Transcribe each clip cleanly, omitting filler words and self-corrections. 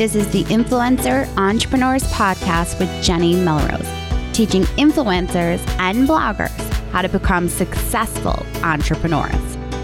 This is the Influencer Entrepreneurs Podcast with Jenny Melrose, teaching influencers and bloggers how to become successful entrepreneurs.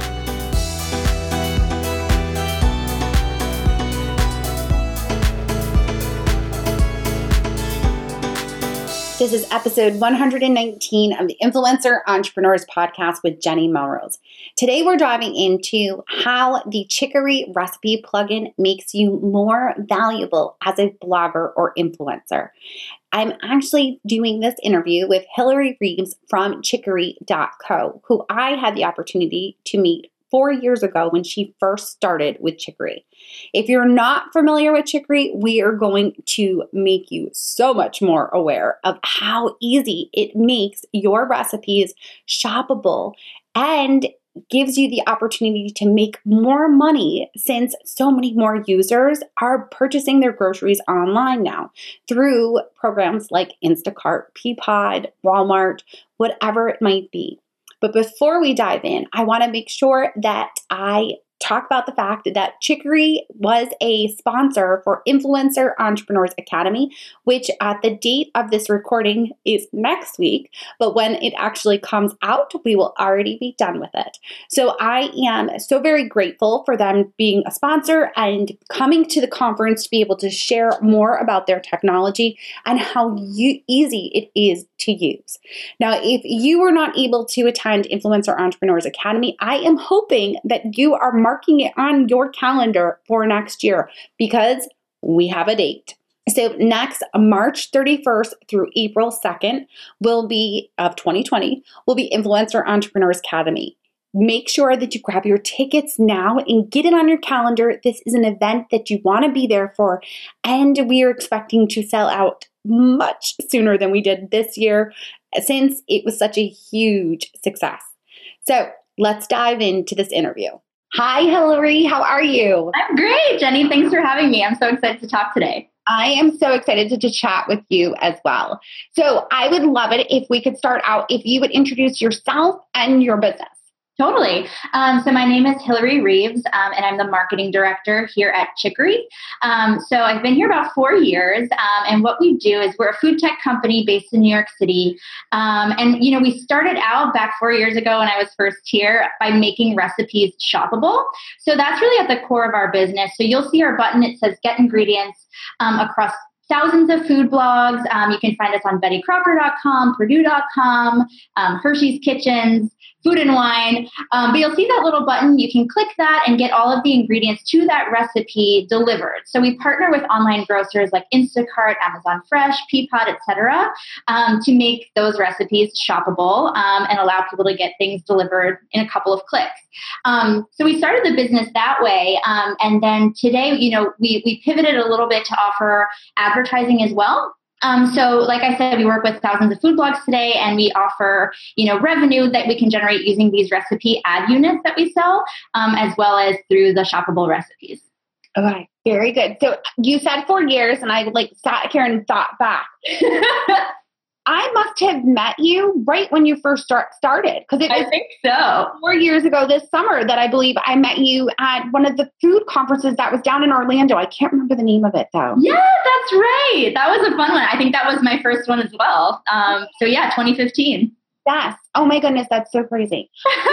This is episode 119 of the Influencer Entrepreneurs Podcast with Jenny Melrose. Today we're diving into how the Chicory recipe plugin makes you more valuable as a blogger or influencer. I'm actually doing this interview with Hillary Reeves from Chicory.co, who I had the opportunity to meet 4 years ago when she first started with Chicory. If you're not familiar with Chicory, we are going to make you so much more aware of how easy it makes your recipes shoppable and gives you the opportunity to make more money since so many more users are purchasing their groceries online now through programs like Instacart, Peapod, Walmart, whatever it might be. But before we dive in, I want to make sure that I talk about the fact that Chicory was a sponsor for Influencer Entrepreneurs Academy, which at the date of this recording is next week. But when it actually comes out, we will already be done with it. So I am so very grateful for them being a sponsor and coming to the conference to be able to share more about their technology and how easy it is to use. Now, if you were not able to attend Influencer Entrepreneurs Academy, I am hoping that you are marking it on your calendar for next year because we have a date. So next March 31st through April 2nd of 2020 will be Influencer Entrepreneurs Academy. Make sure that you grab your tickets now and get it on your calendar. This is an event that you want to be there for, and we are expecting to sell out much sooner than we did this year since it was such a huge success. So let's dive into this interview. Hi, Hillary. How are you? I'm great, Jenny. Thanks for having me. I'm so excited to talk today. I am so excited to chat with you as well. So I would love it if we could start out, if you would introduce yourself and your business. Totally. So my name is Hillary Reeves, and I'm the marketing director here at Chicory. So I've been here about 4 years, and what we do is we're a food tech company based in New York City. And, we started out back 4 years ago when I was first here by making recipes shoppable. So that's really at the core of our business. So you'll see our button, it says Get Ingredients across thousands of food blogs. You can find us on BettyCrocker.com, Purdue.com, Hershey's Kitchens, Food and Wine. But you'll see that little button. You can click that and get all of the ingredients to that recipe delivered. So we partner with online grocers like Instacart, Amazon Fresh, Peapod, etc., to make those recipes shoppable and allow people to get things delivered in a couple of clicks. So we started the business that way. And then today, we pivoted a little bit to offer advertising as well. So like I said, we work with thousands of food blogs today, and we offer, revenue that we can generate using these recipe ad units that we sell, as well as through the shoppable recipes. Okay, very good. So you said 4 years, and I sat here and thought back. I must have met you right when you first started, because it was I think so. 4 years ago this summer that I believe I met you at one of the food conferences that was down in Orlando. I can't remember the name of it though. Yeah, that's right. That was a fun one. I think that was my first one as well. 2015. Yes. Oh my goodness, that's so crazy.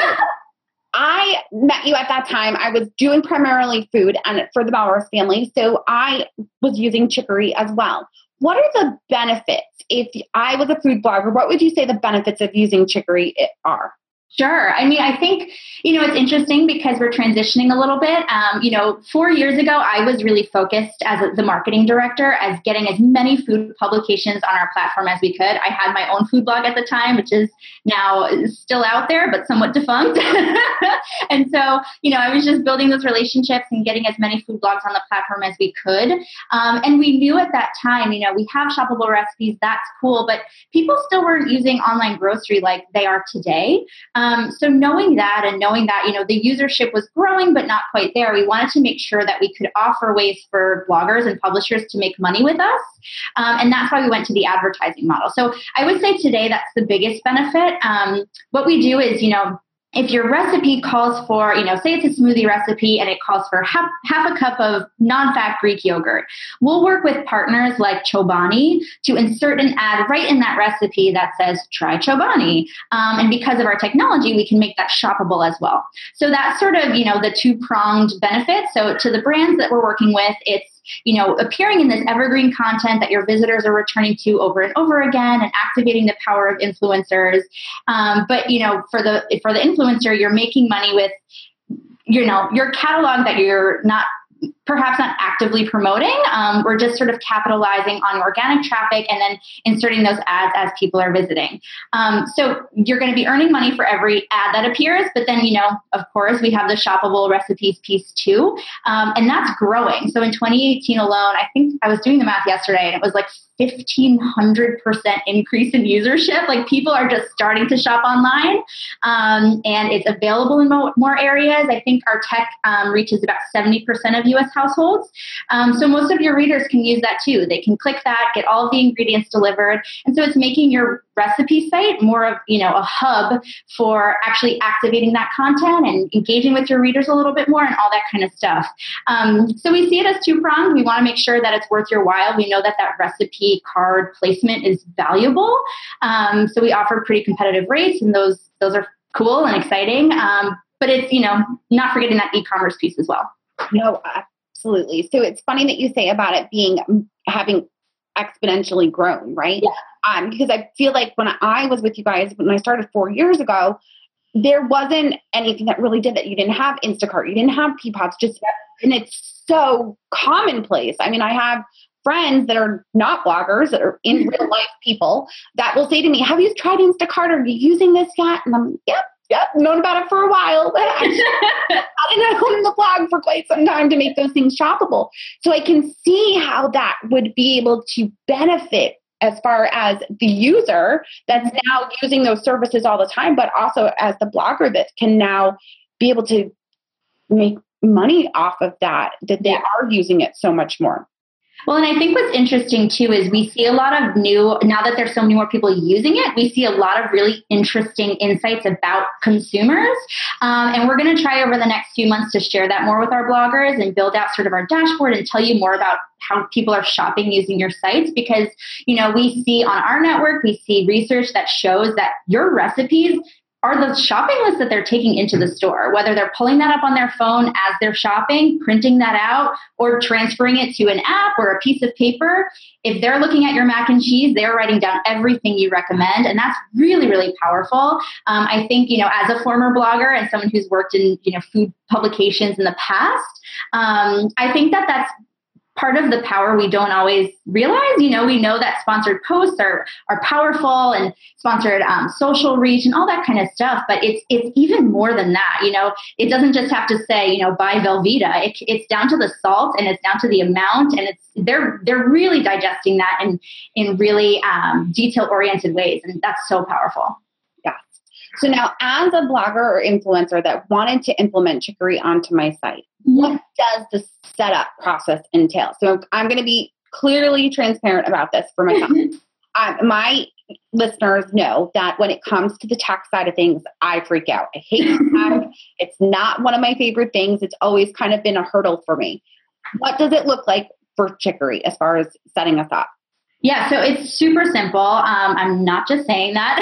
I met you at that time. I was doing primarily food and for the Melrose family, so I was using Chicory as well. What are the benefits? If I was a food blogger, what would you say the benefits of using Chicory are? Sure. I mean, I think, it's interesting because we're transitioning a little bit. 4 years ago, I was really focused as the marketing director as getting as many food publications on our platform as we could. I had my own food blog at the time, which is now still out there, but somewhat defunct. And so, I was just building those relationships and getting as many food blogs on the platform as we could. And we knew at that time, we have shoppable recipes, that's cool, but people still weren't using online grocery like they are today. So knowing that and knowing that, the usership was growing, but not quite there, we wanted to make sure that we could offer ways for bloggers and publishers to make money with us. And that's why we went to the advertising model. So I would say today, that's the biggest benefit. What we do is, if your recipe calls for, say it's a smoothie recipe and it calls for half a cup of non-fat Greek yogurt, we'll work with partners like Chobani to insert an ad right in that recipe that says, try Chobani. And because of our technology, we can make that shoppable as well. So that's sort of, the two-pronged benefit. So to the brands that we're working with, it's appearing in this evergreen content that your visitors are returning to over and over again and activating the power of influencers. But for the influencer, you're making money with, your catalog that you're perhaps not actively promoting. We're just sort of capitalizing on organic traffic and then inserting those ads as people are visiting. So you're going to be earning money for every ad that appears, but then, of course, we have the shoppable recipes piece too. And that's growing. So in 2018 alone, I think I was doing the math yesterday and it was like 1,500% increase in usership. Like people are just starting to shop online, and it's available in more areas. I think our tech reaches about 70% of US households. So most of your readers can use that too. They can click that, get all of the ingredients delivered. And so it's making your recipe site more of, a hub for actually activating that content and engaging with your readers a little bit more and all that kind of stuff. So we see it as two-pronged. We want to make sure that it's worth your while. We know that recipe card placement is valuable. So we offer pretty competitive rates, and those are cool and exciting. But it's, not forgetting that e-commerce piece as well. No, absolutely. So it's funny that you say about it having exponentially grown, right? Yeah. Because I feel like when I was with you guys, when I started 4 years ago, there wasn't anything that really did that. You didn't have Instacart, you didn't have Peapods, and it's so commonplace. I mean, I have friends that are not bloggers, that are in real life people that will say to me, have you tried Instacart? Are you using this yet? And I'm like, yep, known about it for a while. I've been on the blog for quite some time to make those things shoppable. So I can see how that would be able to benefit as far as the user that's now using those services all the time, but also as the blogger that can now be able to make money off of that they are using it so much more. Well, and I think what's interesting too is we see a lot of now that there's so many more people using it, we see a lot of really interesting insights about consumers. And we're going to try over the next few months to share that more with our bloggers and build out sort of our dashboard and tell you more about how people are shopping using your sites. Because, we see on our network, we see research that shows that your recipes are the shopping lists that they're taking into the store, whether they're pulling that up on their phone as they're shopping, printing that out, or transferring it to an app or a piece of paper. If they're looking at your mac and cheese, they're writing down everything you recommend. And that's really, really powerful. I think, as a former blogger and someone who's worked in, food publications in the past, I think that that's part of the power we don't always realize. We know that sponsored posts are powerful and sponsored social reach and all that kind of stuff, but it's even more than that. It doesn't just have to say, buy Velveeta. It's down to the salt and it's down to the amount, and they're really digesting that in really detail oriented ways, and that's so powerful. Yeah. So now, as a blogger or influencer that wanted to implement Chicory onto my site, what does the setup process entail? So I'm going to be clearly transparent about this for myself. My listeners know that when it comes to the tech side of things, I freak out. I hate tech. It's not one of my favorite things. It's always kind of been a hurdle for me. What does it look like for Chicory as far as setting us up? Yeah, so it's super simple. I'm not just saying that.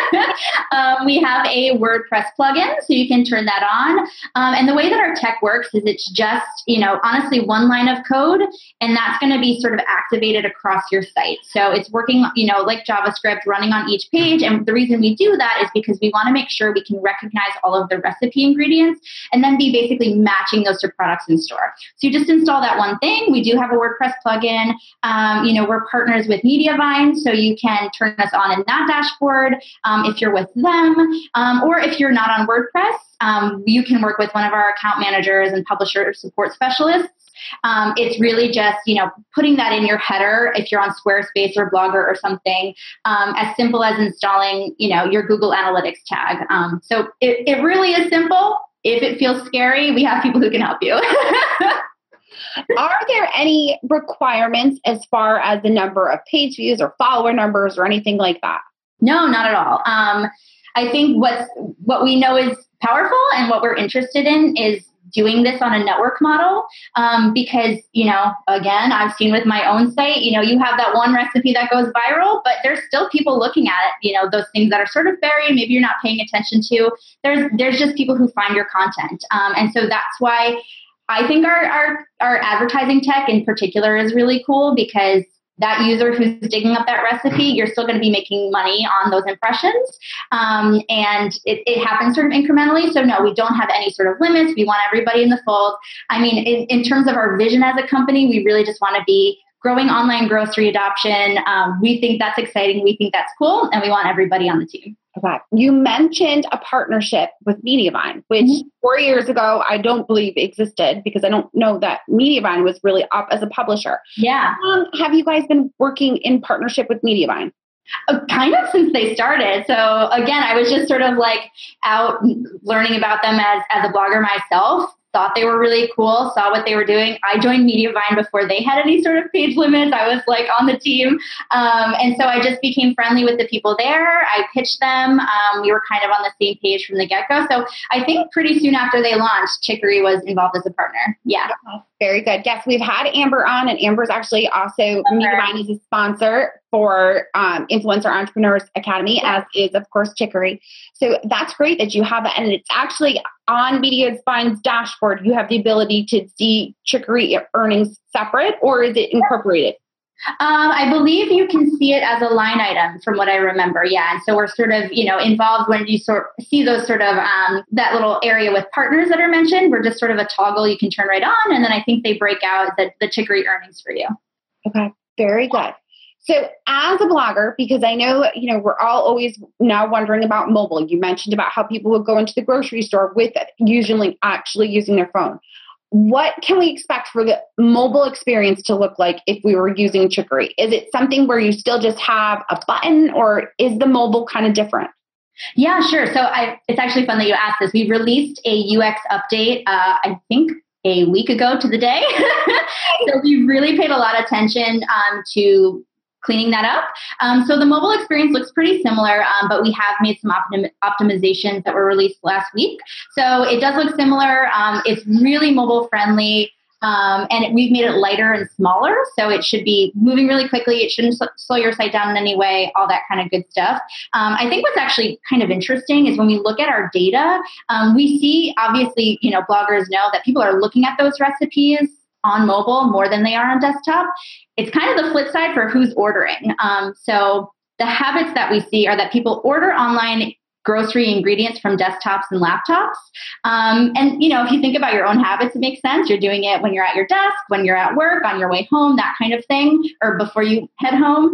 We have a WordPress plugin, so you can turn that on. And the way that our tech works is it's just, honestly, one line of code, and that's going to be sort of activated across your site. So it's working, like JavaScript, running on each page. And the reason we do that is because we want to make sure we can recognize all of the recipe ingredients and then be basically matching those to products in store. So you just install that one thing. We do have a WordPress plugin. We're partners with Mediavine, so you can turn us on in that dashboard if you're with them, or if you're not on WordPress, you can work with one of our account managers and publisher support specialists. It's really just, putting that in your header if you're on Squarespace or Blogger or something, as simple as installing, your Google Analytics tag. So it really is simple. If it feels scary, we have people who can help you. Are there any requirements as far as the number of page views or follower numbers or anything like that? No, not at all. I think what we know is powerful and what we're interested in is doing this on a network model, because, again, I've seen with my own site, you have that one recipe that goes viral, but there's still people looking at it, those things that are sort of buried, maybe you're not paying attention to. There's just people who find your content. And so that's why I think our advertising tech in particular is really cool, because that user who's digging up that recipe, you're still going to be making money on those impressions. And it happens sort of incrementally. So no, we don't have any sort of limits. We want everybody in the fold. I mean, in terms of our vision as a company, we really just want to be growing online grocery adoption. We think that's exciting. We think that's cool. And we want everybody on the team. Okay. You mentioned a partnership with Mediavine, which 4 years ago, I don't believe existed, because I don't know that Mediavine was really up as a publisher. Yeah. Have you guys been working in partnership with Mediavine? Kind of since they started. So again, I was just sort of like out learning about them as a blogger myself. Thought they were really cool, saw what they were doing. I joined Mediavine before they had any sort of page limits. I was like on the team. And so I just became friendly with the people there. I pitched them. We were kind of on the same page from the get-go. So I think pretty soon after they launched, Chicory was involved as a partner. Yeah. Very good. Yes, we've had Amber on, and Amber's actually also Mediavine is a sponsor for Influencer Entrepreneurs Academy, as is, of course, Chicory. So that's great that you have that. And it's actually on Mediavine's dashboard. You have the ability to see Chicory earnings separate, or is it incorporated? I believe you can see it as a line item from what I remember. Yeah. And so we're sort of, involved when you see those sort of, that little area with partners that are mentioned. We're just sort of a toggle you can turn right on. And then I think they break out the Chicory earnings for you. Okay. Very good. So as a blogger, because I know, we're all always now wondering about mobile. You mentioned about how people would go into the grocery store with it, usually actually using their phone. What can we expect for the mobile experience to look like if we were using Chicory? Is it something where you still just have a button, or is the mobile kind of different? Yeah, sure. So it's actually fun that you asked this. We released a UX update, I think a week ago to the day. So we really paid a lot of attention to cleaning that up. So the mobile experience looks pretty similar, but we have made some optimizations that were released last week. So it does look similar. It's really mobile friendly. And we've made it lighter and smaller. So it should be moving really quickly. It shouldn't slow your site down in any way, all that kind of good stuff. I think what's actually kind of interesting is when we look at our data, we see, obviously, bloggers know that people are looking at those recipes on mobile more than they are on desktop. It's kind of the flip side for who's ordering. So the habits that we see are that people order online grocery ingredients from desktops and laptops. And, if you think about your own habits, it makes sense. You're doing it when you're at your desk, when you're at work, on your way home, that kind of thing, or before you head home.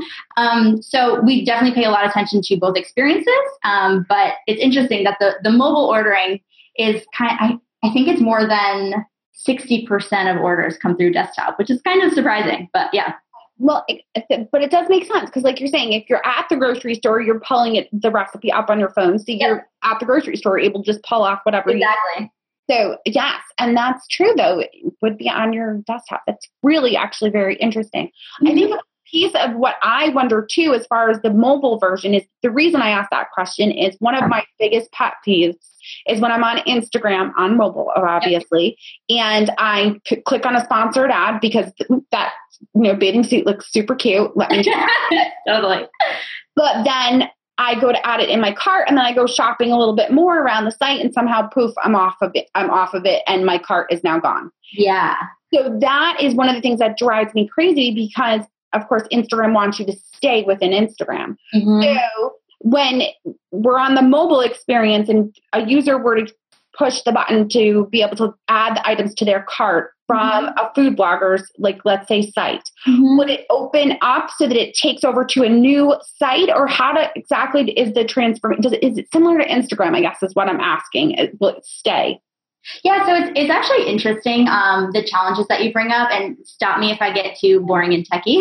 So we definitely pay a lot of attention to both experiences. But it's interesting that the mobile ordering is I think it's more than 60% of orders come through desktop, which is kind of surprising, but yeah. Well, but it does make sense, because like you're saying, if you're at the grocery store, you're pulling the recipe up on your phone. So you're at the grocery store able to just pull off whatever. Exactly. So yes, and that's true though. It would be on your desktop. That's really actually very interesting. Mm-hmm. I think a piece of what I wonder too, as far as the mobile version, is the reason I asked that question is one of my biggest pet peeves is when I'm on Instagram on mobile, obviously, and I click on a sponsored ad because that bathing suit looks super cute. Let me totally. But then I go to add it in my cart, and then I go shopping a little bit more around the site, and somehow poof, I'm off of it, and my cart is now gone. Yeah. So that is one of the things that drives me crazy, because of course Instagram wants you to stay within Instagram. Mm-hmm. So when we're on the mobile experience and a user were to push the button to be able to add the items to their cart from a food blogger's, like, let's say, site, would it open up so that it takes over to a new site, or how exactly is the transfer? Is it similar to Instagram, I guess, is what I'm asking. Will it stay? Yeah, so it's actually interesting, the challenges that you bring up, and stop me if I get too boring and techie.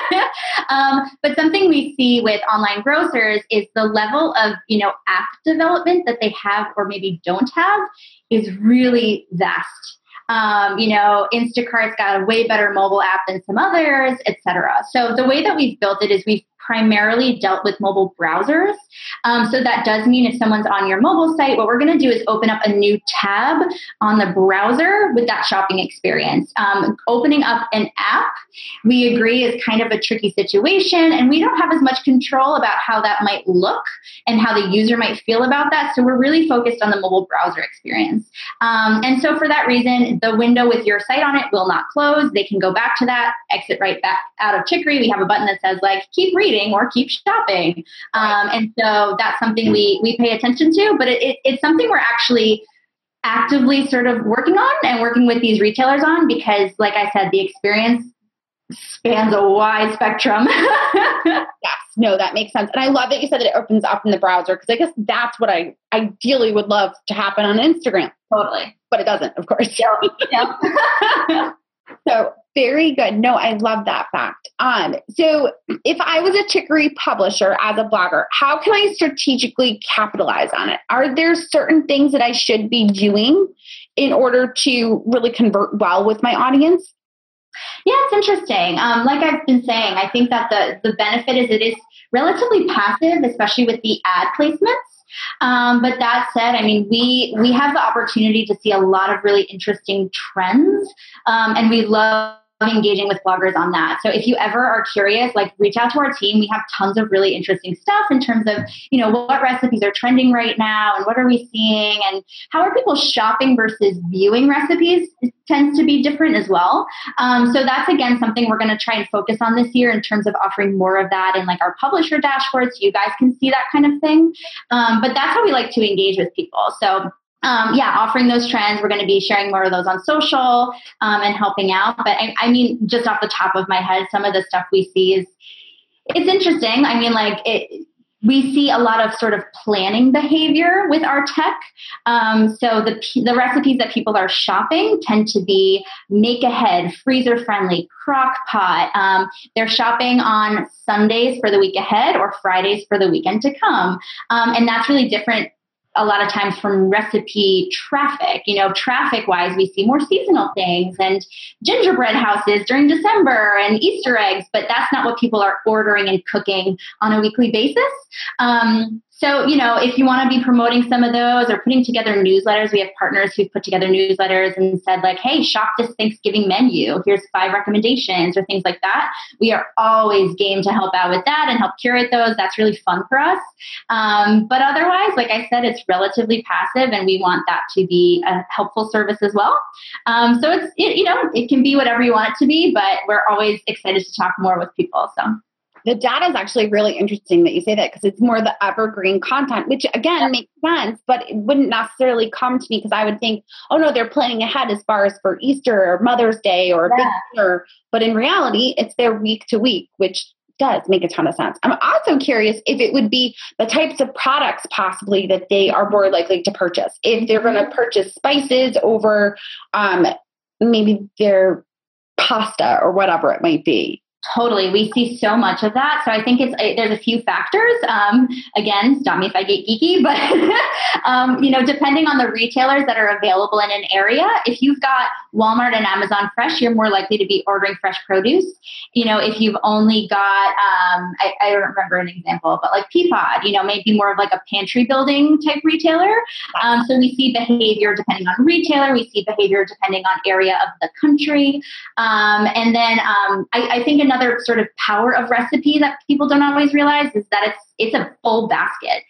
But something we see with online grocers is the level of, app development that they have or maybe don't have is really vast. Instacart's got a way better mobile app than some others, et cetera. So the way that we've built it is we've primarily dealt with mobile browsers. So that does mean if someone's on your mobile site, what we're going to do is open up a new tab on the browser with that shopping experience. Opening up an app, we agree, is kind of a tricky situation, and we don't have as much control about how that might look and how the user might feel about that. So we're really focused on the mobile browser experience. And so for that reason, the window with your site on it will not close. They can go back to that, exit right back out of Chicory. We have a button that says like, keep reading or keep shopping. And so that's something we pay attention to, but it's something we're actually actively sort of working on and working with these retailers on, because like I said, the experience spans a wide spectrum. Yes, no, that makes sense. And I love that you said that it opens up in the browser, because I guess that's what I ideally would love to happen on Instagram. Totally. But it doesn't, of course. Yep. So very good. No, I love that fact. So if I was a Chicory publisher as a blogger, how can I strategically capitalize on it? Are there certain things that I should be doing in order to really convert well with my audience? Yeah, it's interesting. Like I've been saying, I think that the benefit is it is relatively passive, especially with the ad placements. But that said, I mean, we have the opportunity to see a lot of really interesting trends, and we love engaging with bloggers on that. So if you ever are curious, like reach out to our team. We have tons of really interesting stuff in terms of, what recipes are trending right now and what are we seeing and how are people shopping versus viewing recipes. It tends to be different as well. So that's, again, something we're going to try and focus on this year in terms of offering more of that in like our publisher dashboards. So you guys can see that kind of thing. But that's how we like to engage with people. So offering those trends. We're going to be sharing more of those on social and helping out. But I mean, just off the top of my head, some of the stuff we see it's interesting. I mean, we see a lot of sort of planning behavior with our tech. So the recipes that people are shopping tend to be make ahead, freezer friendly, crock pot. They're shopping on Sundays for the week ahead or Fridays for the weekend to come. And that's really different a lot of times from recipe traffic. Traffic wise, we see more seasonal things and gingerbread houses during December and Easter eggs, but that's not what people are ordering and cooking on a weekly basis. So, if you want to be promoting some of those or putting together newsletters, we have partners who've put together newsletters and said like, hey, shop this Thanksgiving menu. Here's 5 recommendations or things like that. We are always game to help out with that and help curate those. That's really fun for us. But otherwise, like I said, it's relatively passive and we want that to be a helpful service as well. So it can be whatever you want it to be, but we're always excited to talk more with people. So. The data is actually really interesting that you say that, because it's more the evergreen content, which again makes sense, but it wouldn't necessarily come to me because I would think, oh no, they're planning ahead as far as for Easter or Mother's Day or a big dinner. But in reality, it's their week to week, which does make a ton of sense. I'm also curious if it would be the types of products possibly that they are more likely to purchase. If they're going to purchase spices over maybe their pasta or whatever it might be. Totally. We see so much of that. So I think there's a few factors. Again, stop me if I get geeky, but, depending on the retailers that are available in an area, if you've got Walmart and Amazon Fresh, you're more likely to be ordering fresh produce. If you've only got, I don't remember an example, but like Peapod, maybe more of like a pantry building type retailer. So we see behavior depending on retailer. We see behavior depending on area of the country. And then I think another sort of power of recipe that people don't always realize is that it's a full basket.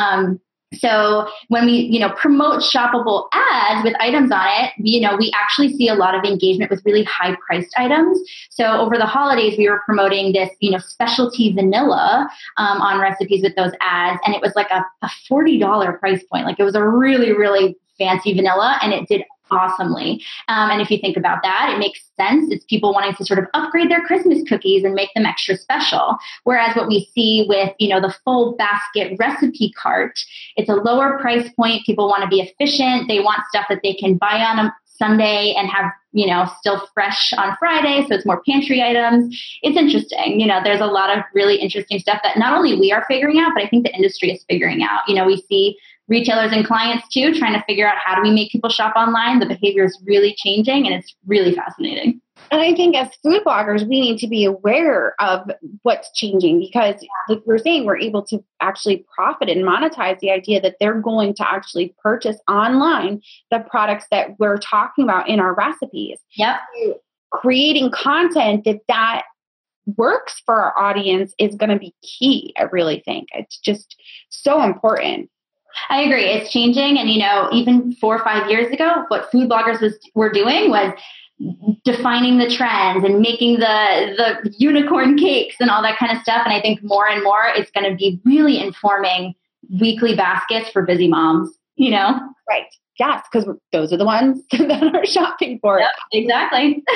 So when we, promote shoppable ads with items on it, we actually see a lot of engagement with really high priced items. So over the holidays, we were promoting this, specialty vanilla on recipes with those ads. And it was like a $40 price point. Like it was a really, really fancy vanilla, and it did awesomely. And if you think about that, it makes sense. It's people wanting to sort of upgrade their Christmas cookies and make them extra special. Whereas what we see with, the full basket recipe cart, it's a lower price point. People want to be efficient. They want stuff that they can buy on a Sunday and have, still fresh on Friday. So it's more pantry items. It's interesting. There's a lot of really interesting stuff that not only we are figuring out, but I think the industry is figuring out. We see retailers and clients too, trying to figure out how do we make people shop online. The behavior is really changing and it's really fascinating. And I think as food bloggers, we need to be aware of what's changing because, like we're saying, we're able to actually profit and monetize the idea that they're going to actually purchase online the products that we're talking about in our recipes. Yep. So creating content that works for our audience is going to be key. I really think it's just so important. I agree. It's changing. And, even 4 or 5 years ago, what food bloggers were doing was defining the trends and making the unicorn cakes and all that kind of stuff. And I think more and more it's going to be really informing weekly baskets for busy moms, Right. Yes, because those are the ones that are shopping for it. Yep, exactly.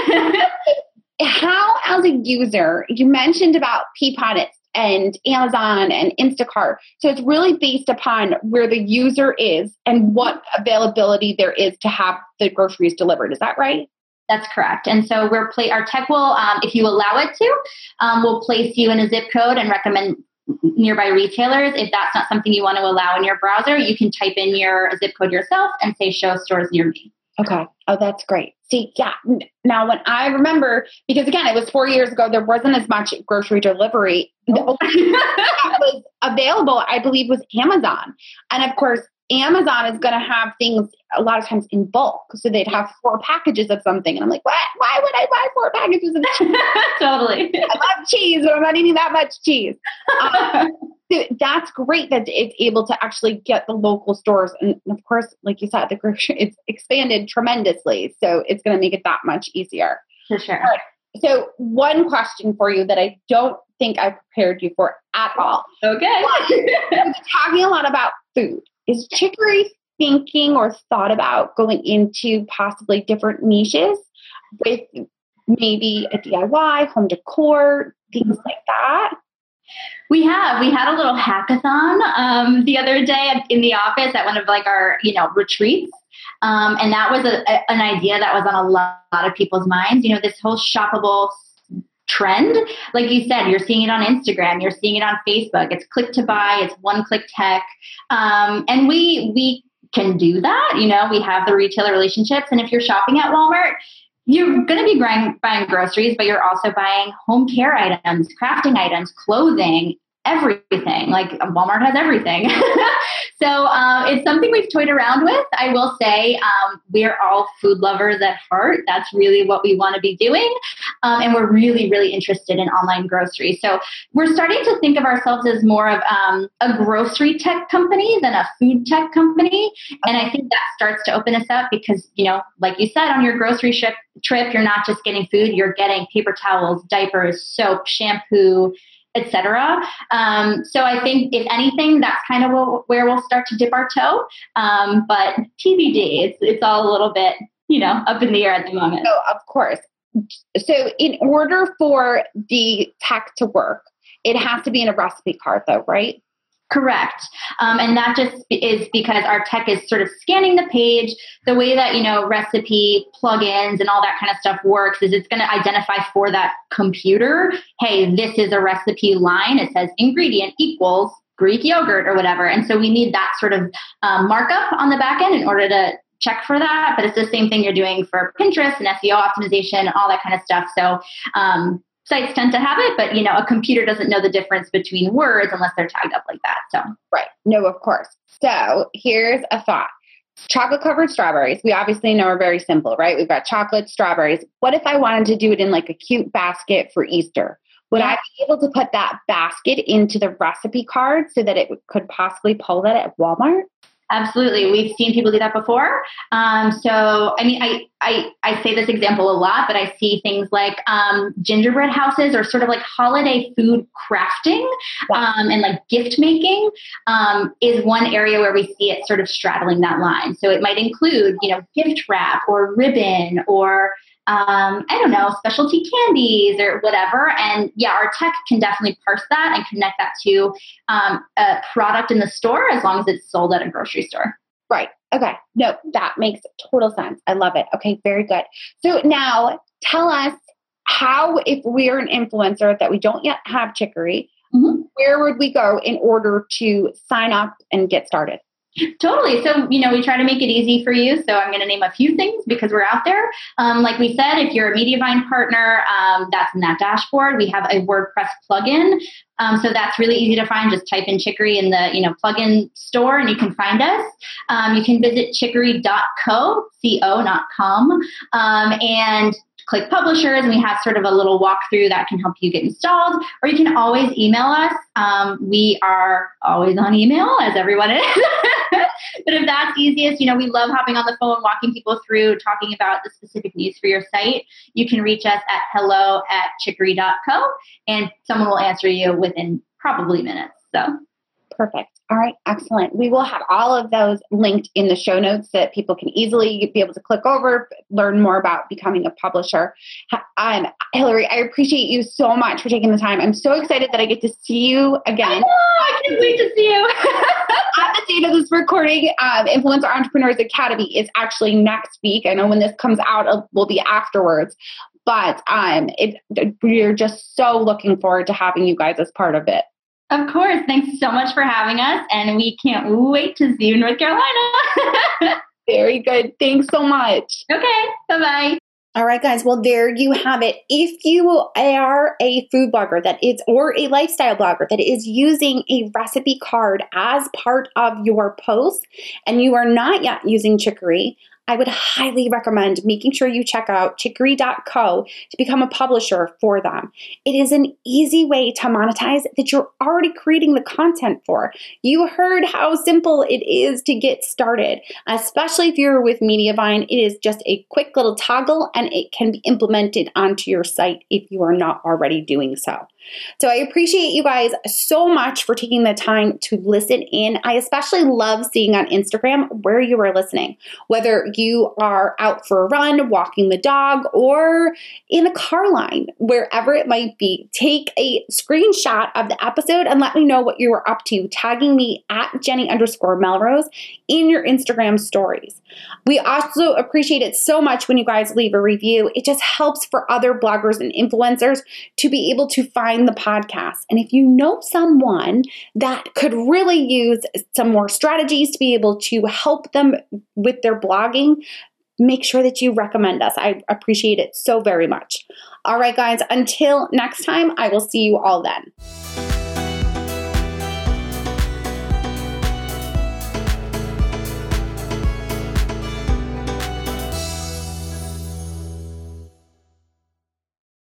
How, as a user, you mentioned about Peapod and Amazon and Instacart. So it's really based upon where the user is and what availability there is to have the groceries delivered. Is that right? That's correct. And so our tech will, if you allow it to, will place you in a zip code and recommend nearby retailers. If that's not something you want to allow in your browser, you can type in your zip code yourself and say show stores near me. Okay. Oh, that's great. See, yeah. Now, when I remember, because again, it was 4 years ago, there wasn't as much grocery delivery. The only thing that was available, I believe, was Amazon. And of course, Amazon is going to have things a lot of times in bulk. So they'd have 4 packages of something. And I'm like, what? Why would I buy 4 packages of cheese? Totally. I love cheese, but I'm not eating that much cheese. So that's great that it's able to actually get the local stores. And of course, like you said, the grocery, it's expanded tremendously. So it's going to make it that much easier. For sure. Right. So one question for you that I don't think I prepared you for at all. Okay. We're talking a lot about food. Is Chicory thinking or thought about going into possibly different niches with maybe a DIY, home decor, things like that? We had a little hackathon the other day in the office at one of our retreats, and that was an idea that was on a lot of people's minds. This whole shoppable trend, like you said, you're seeing it on Instagram, you're seeing it on Facebook. It's click to buy, it's one-click tech, and we can do that. We have the retailer relationships, and if you're shopping at Walmart, you're going to be buying groceries, but you're also buying home care items, crafting items, clothing, everything. Like Walmart has everything. So it's something we've toyed around with. I will say we're all food lovers at heart. That's really what we want to be doing. And we're really, really interested in online grocery. So we're starting to think of ourselves as more of a grocery tech company than a food tech company. And I think that starts to open us up because, like you said, on your grocery trip, you're not just getting food, you're getting paper towels, diapers, soap, shampoo, etc. So I think if anything, that's kind of where we'll start to dip our toe. But TBD, it's all a little bit, up in the air at the moment. So of course. So in order for the tech to work, it has to be in a recipe card though, right? Correct. And that just is because our tech is sort of scanning the page. The way that, recipe plugins and all that kind of stuff works is it's going to identify for that computer, hey, this is a recipe line. It says ingredient equals Greek yogurt or whatever. And so we need that sort of markup on the back end in order to check for that. But it's the same thing you're doing for Pinterest and SEO optimization, all that kind of stuff. So sites tend to have it, but a computer doesn't know the difference between words unless they're tagged up like that. So right. No, of course. So here's a thought. Chocolate covered strawberries, we obviously know are very simple, right? We've got chocolate strawberries. What if I wanted to do it in like a cute basket for Easter? Would I be able to put that basket into the recipe card so that it could possibly pull that at Walmart? Absolutely. We've seen people do that before. So, I mean, I say this example a lot, but I see things like gingerbread houses or sort of like holiday food crafting and like gift making is one area where we see it sort of straddling that line. So it might include, gift wrap or ribbon or I don't know, specialty candies or whatever. And yeah, our tech can definitely parse that and connect that to a product in the store as long as it's sold at a grocery store. Right. Okay. No, that makes total sense. I love it. Okay. Very good. So now tell us how, if we're an influencer that we don't yet have Chicory, where would we go in order to sign up and get started? Totally. So, we try to make it easy for you. So I'm going to name a few things because we're out there. Like we said, if you're a Mediavine partner, that's in that dashboard. We have a WordPress plugin. So that's really easy to find. Just type in Chicory in the, plugin store and you can find us. You can visit chicory.co, C-O, not com, and click publishers, and we have sort of a little walkthrough that can help you get installed, or you can always email us. We are always on email, as everyone is. But if that's easiest, we love hopping on the phone, walking people through, talking about the specific needs for your site. You can reach us at hello@chicory.co, and someone will answer you within probably minutes. So perfect. All right. Excellent. We will have all of those linked in the show notes so that people can easily be able to click over, learn more about becoming a publisher. Hillary, I appreciate you so much for taking the time. I'm so excited that I get to see you again. I know, I can't wait to see you. At the date of this recording, Influencer Entrepreneurs Academy is actually next week. I know when this comes out, it will be afterwards. But we're just so looking forward to having you guys as part of it. Of course. Thanks so much for having us. And we can't wait to see you in North Carolina. Very good. Thanks so much. Okay. Bye-bye. All right, guys. Well, there you have it. If you are a food blogger or a lifestyle blogger that is using a recipe card as part of your post and you are not yet using Chicory, I would highly recommend making sure you check out chicory.co to become a publisher for them. It is an easy way to monetize that you're already creating the content for. You heard how simple it is to get started, especially if you're with Mediavine. It is just a quick little toggle and it can be implemented onto your site if you are not already doing so. So I appreciate you guys so much for taking the time to listen in. I especially love seeing on Instagram where you are listening, whether you are out for a run, walking the dog, or in a car line, wherever it might be. Take a screenshot of the episode and let me know what you were up to, tagging me at Jenny_Melrose in your Instagram stories. We also appreciate it so much when you guys leave a review. It just helps for other bloggers and influencers to be able to find the podcast. And if you know someone that could really use some more strategies to be able to help them with their blogging, make sure that you recommend us. I appreciate it so very much. All right, guys, until next time, I will see you all then.